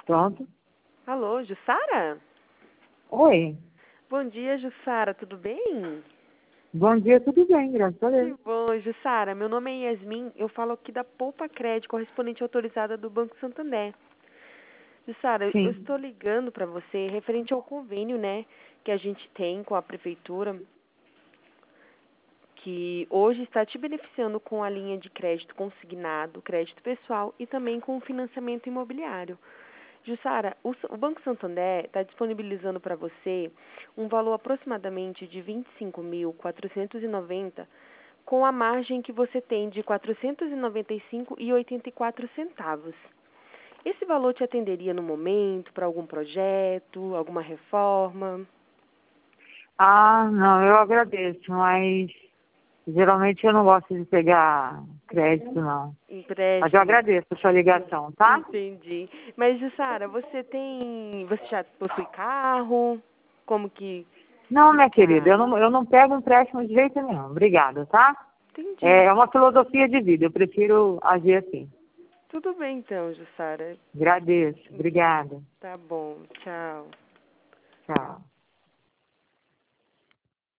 Pronto. Alô, Jussara? Oi. Bom dia, Jussara, tudo bem? Bom dia, tudo bem, graças a Que Deus. bom, Jussara. Meu nome é Yasmin, eu falo aqui da Poupa Crédito, correspondente autorizada do Banco Santander. Jussara, eu Sim. estou ligando para você referente ao convênio, né, que a gente tem com a prefeitura, que hoje está te beneficiando com a linha de crédito consignado, crédito pessoal e também com o financiamento imobiliário. Jussara, o Banco Santander está disponibilizando para você um valor aproximadamente de 25.490, com a margem que você tem de 495,84 centavos. Esse valor te atenderia no momento para algum projeto, alguma reforma? Ah, não, eu agradeço, mas geralmente eu não gosto de pegar crédito, não. Mas eu Empréstimo? agradeço a sua ligação, tá? Entendi. Mas, Jussara, você já possui carro? Como Não, que minha querida, tá? eu não pego empréstimo de jeito nenhum. Obrigada, tá? Entendi. É uma filosofia de vida, eu prefiro agir assim. Tudo bem então, Jussara. Agradeço, obrigada. Tá bom. Tchau. Tchau.